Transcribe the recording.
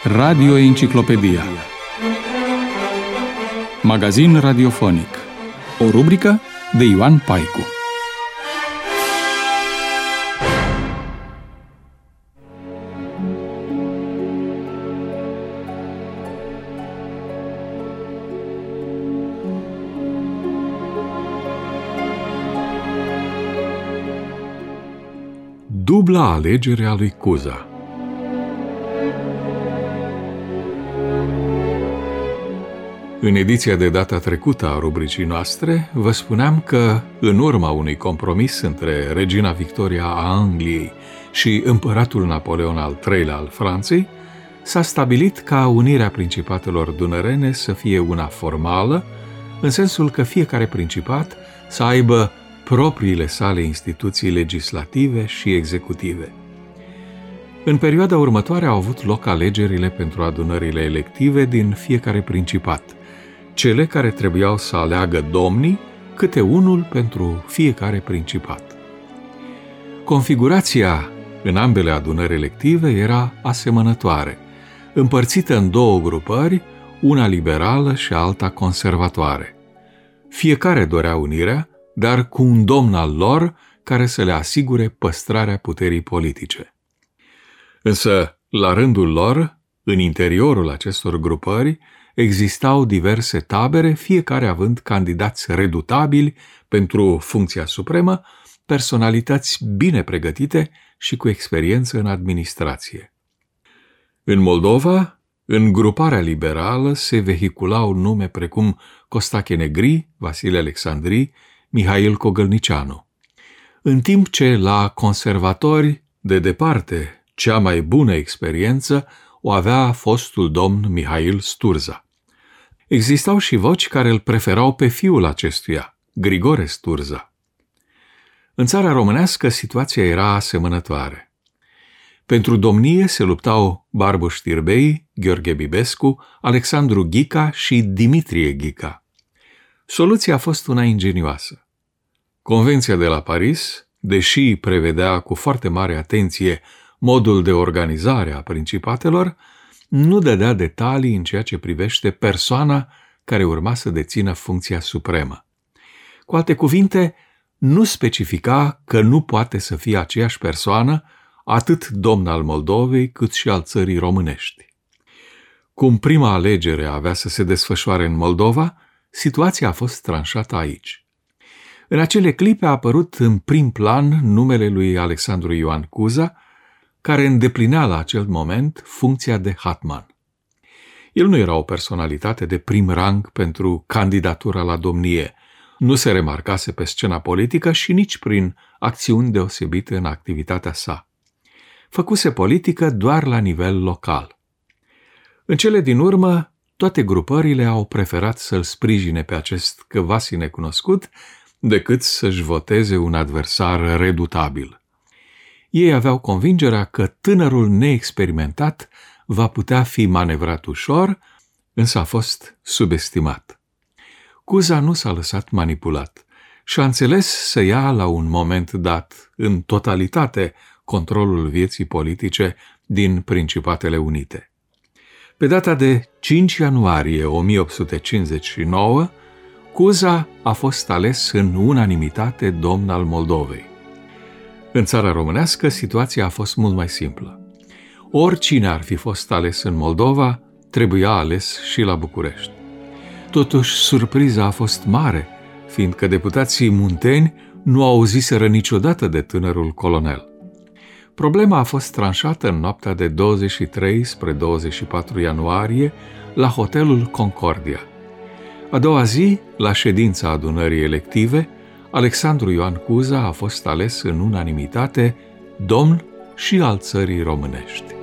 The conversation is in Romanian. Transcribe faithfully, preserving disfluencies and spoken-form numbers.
Radio Enciclopedia. Magazin radiofonic. O rubrică de Ioan Paicu. Dubla alegere a lui Cuza. În ediția de data trecută a rubricii noastre, vă spuneam că, în urma unui compromis între regina Victoria a Angliei și împăratul Napoleon al treilea al Franței, s-a stabilit ca unirea principatelor dunărene să fie una formală, în sensul că fiecare principat să aibă propriile sale instituții legislative și executive. În perioada următoare au avut loc alegerile pentru adunările elective din fiecare principat, cele care trebuiau să aleagă domnii, câte unul pentru fiecare principat. Configurația în ambele adunări elective era asemănătoare, împărțită în două grupări, una liberală și alta conservatoare. Fiecare dorea unirea, dar cu un domn al lor care să le asigure păstrarea puterii politice. Însă, la rândul lor, în interiorul acestor grupări, existau diverse tabere, fiecare având candidați redutabili pentru funcția supremă, personalități bine pregătite și cu experiență în administrație. În Moldova, în gruparea liberală se vehiculau nume precum Costache Negri, Vasile Alexandri, Mihail Cogălnicianu, în timp ce la conservatori, de departe, cea mai bună experiență o avea fostul domn Mihail Sturza. Existau și voci care îl preferau pe fiul acestuia, Grigore Sturza. În țara românească situația era asemănătoare. Pentru domnie se luptau Barbu Știrbei, Gheorghe Bibescu, Alexandru Ghica și Dimitrie Ghica. Soluția a fost una ingenioasă. Convenția de la Paris, deși prevedea cu foarte mare atenție modul de organizare a principatelor, nu dădea detalii în ceea ce privește persoana care urma să dețină funcția supremă. Cu alte cuvinte, nu specifica că nu poate să fie aceeași persoană atât domn al Moldovei cât și al țării românești. Cum prima alegere avea să se desfășoare în Moldova, situația a fost tranșată aici. În acele clipe a apărut în prim plan numele lui Alexandru Ioan Cuza, care îndeplinea la acel moment funcția de hetman. El nu era o personalitate de prim rang pentru candidatura la domnie, nu se remarcase pe scena politică și nici prin acțiuni deosebite în activitatea sa. Făcuse politică doar la nivel local. În cele din urmă, toate grupările au preferat să-l sprijine pe acest căvasi necunoscut decât să-și voteze un adversar redutabil. Ei aveau convingerea că tânărul neexperimentat va putea fi manevrat ușor, însă a fost subestimat. Cuza nu s-a lăsat manipulat și a înțeles să ia la un moment dat, în totalitate, controlul vieții politice din Principatele Unite. Pe data de cinci ianuarie o mie opt sute cincizeci și nouă, Cuza a fost ales în unanimitate domn al Moldovei. În țara românească, situația a fost mult mai simplă. Oricine ar fi fost ales în Moldova, trebuia ales și la București. Totuși, surpriza a fost mare, fiindcă deputații munteni nu auziseră niciodată de tânărul colonel. Problema a fost tranșată în noaptea de douăzeci și trei spre douăzeci și patru ianuarie la hotelul Concordia. A doua zi, la ședința adunării elective, Alexandru Ioan Cuza a fost ales în unanimitate domn și al țării românești.